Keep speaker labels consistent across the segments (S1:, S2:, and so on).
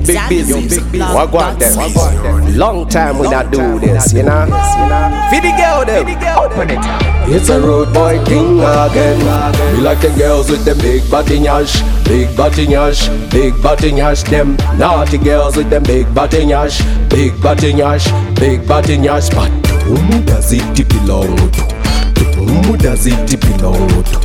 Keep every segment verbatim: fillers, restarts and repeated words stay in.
S1: big busy. What got them? Long time we not do this, you know. Feed the girl them. Open it. It's a road boy thing again. We like the girls with the big body nyash, big body nyash, big body nyash. Them naughty girls with them big body nyash, big body nyash, big body nyash. But who does it belong to? Who does it belong to?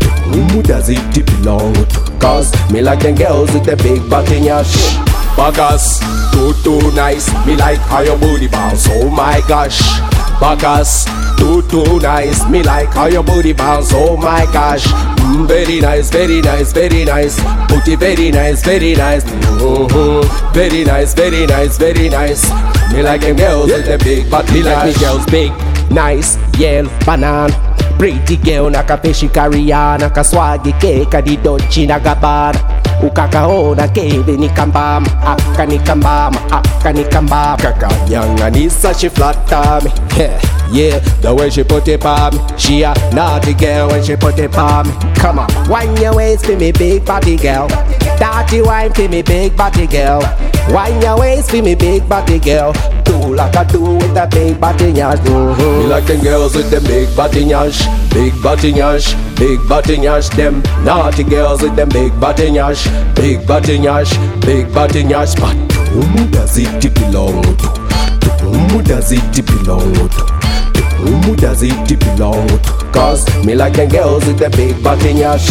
S1: Who does it belong to? Cause me like them girls with the big body nyash. Bagas, too too nice. Me like how your booty bounce. Oh my gosh. Bagas, too too nice. Me like how your booty bounce. Oh my gosh. Mm, very nice, very nice, very nice. Booty very nice, very nice. Mm-hmm. Very nice, very nice, very nice. Me like them girls with the big body. Me like me girls big, nice, yellow, banana. Pretty girl naka peshi kariana, ka swagi keka di dochi na gabana. Ukakaona kebe ni kambama, aka ni kambama, aka ni kambama. Kakanyanga nisa she flatter me, yeah, yeah. The way she put it on me, she a naughty girl when she put it on me. Come on, wine your waist for me big body girl. Dirty wine for me big body girl. Wine your waist for me big body girl. Do like I do with that big body nyash. Mm-hmm. Me like them girls with them big body nyash, big body nyash, big body nyash. Them naughty girls with them big body nyash, big body nyash, big body nyash. But who does it belong to? Who does it belong to? Who does it belong to? Cause me like them girls with the big body nyash.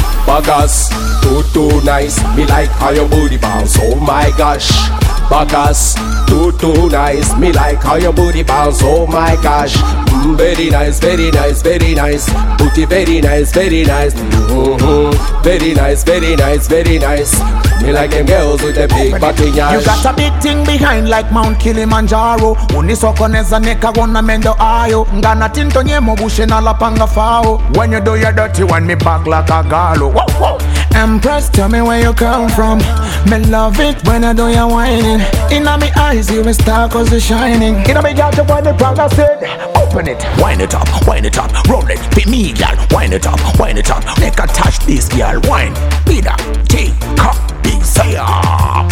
S1: Bagas, too too nice. Me like how your booty bounce. Oh my gosh. Bagas, too too nice. Me like how your booty bounce. Oh my gosh. Mm, very nice, very nice, very nice. Booty very nice, very nice. Mm-hmm. Very nice, very nice, very nice. Me like them girls with the big body nyash.
S2: You got a big thing behind like Mount Kilimanjaro. Unisokoneza neka gonna mendo ayo. Ngana tinto nyemo bushe na lapanga fao. When you do your dirty one, me back like a galo. Whoa, whoa. Empress, tell me where you come from. Me love it when I do your whining. Inna me eyes, you a star cause you're shining. Inna me got to find the brand I said. Open it, wind it up, wind it up. Roll it, be me girl. Wind it up, wind it up. Make her touch this girl. Wine, be that, take, cup, be say ah.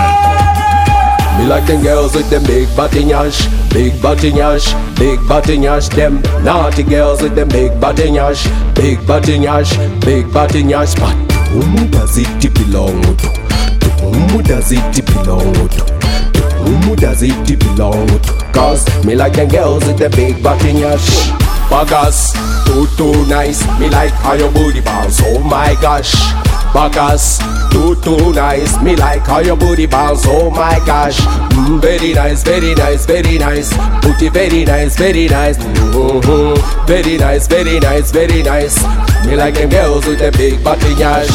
S1: Me like them girls with them big body nyash, big body nyash, big body nyash. Them naughty girls with them big body nyash, big body nyash, big body nyash. But who does it belong to? Who does it belong to? Who does it belong to? Cause me like them girls with the big body nyash. Bagas, too too nice. Me like how your booty bounce. Oh my gosh. Bagas, too too nice. Me like how your booty bounce. Oh my gosh. Mm, very nice, very nice, very nice. Booty very nice, very nice. Mm-hmm. Very nice, very nice, very nice. Me like them girls with the big body nyash.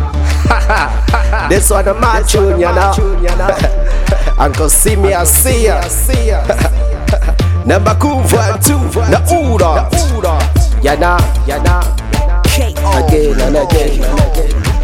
S1: This one the my tune, you know. Uncle see me, I see ya. Number cool one two, the Uda. Ya na, ya na. Again and again and again.